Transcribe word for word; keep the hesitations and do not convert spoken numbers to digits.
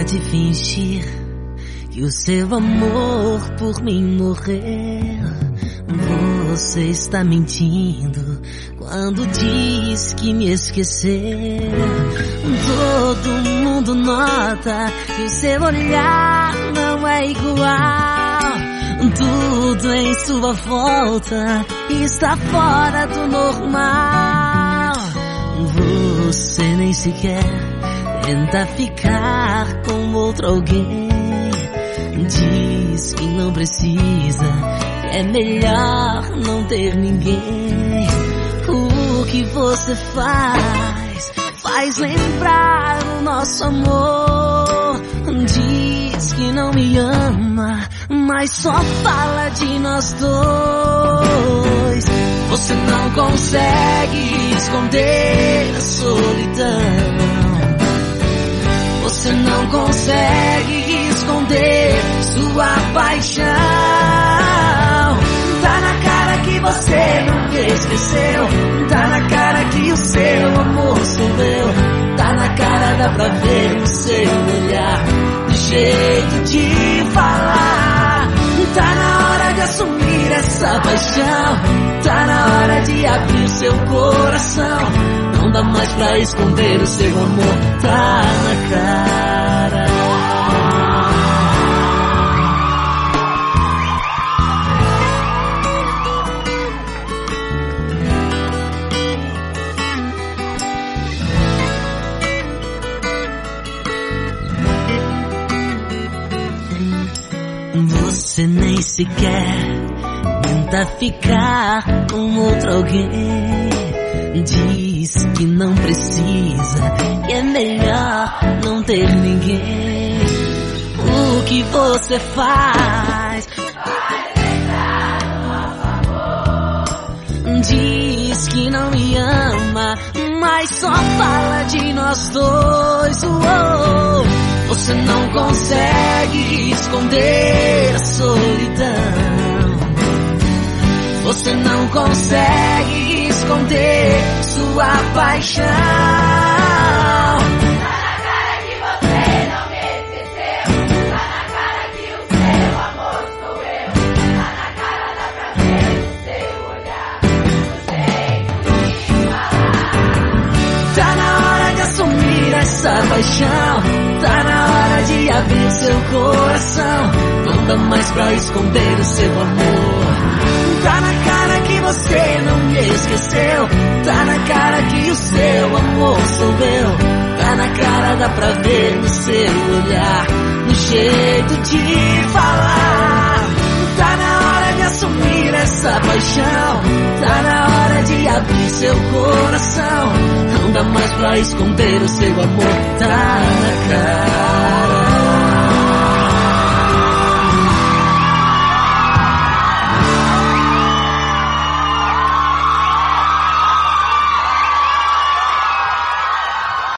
Para de fingir que o seu amor por mim morreu. Você está mentindo quando diz que me esqueceu. Todo mundo nota que o seu olhar não é igual. Tudo em sua volta está fora do normal. Você nem sequer tenta ficar com outro alguém. Diz que não precisa, que é melhor não ter ninguém. O que você faz, faz lembrar o nosso amor. Diz que não me ama, mas só fala de nós dois. Você não consegue esconder a solidão. Você não consegue esconder sua paixão. Tá na cara que você não me esqueceu. Tá na cara que o seu amor sou eu. Tá na cara, dá pra ver no seu olhar, do jeito de falar. Tá na hora de assumir essa paixão. Tá na hora de abrir seu coração. Não dá mais pra esconder o seu amor. Tá na cara. Você nem sequer tenta ficar com outro alguém. Diz que não precisa, que é melhor não ter ninguém. O que você faz, faz lembrar o amor. Diz que não me ama, mas só fala de nós dois. Uou. Você não consegue esconder a solidão. Você não consegue esconder sua paixão. Tá na cara que você não me esqueceu. Tá na cara que o seu amor sou eu. Tá na cara, dá pra ver no seu olhar, do jeito de falar. Tá na hora de assumir essa paixão. Tá na hora de abrir seu coração. Não dá mais pra esconder o seu amor. Tá na cara que você não me esqueceu. Tá na cara que o seu amor sou eu. Tá na cara, dá pra ver no seu olhar, no jeito de falar. Tá na hora de assumir essa paixão. Tá na hora de abrir seu coração. Não dá mais pra esconder o seu amor. Tá na cara.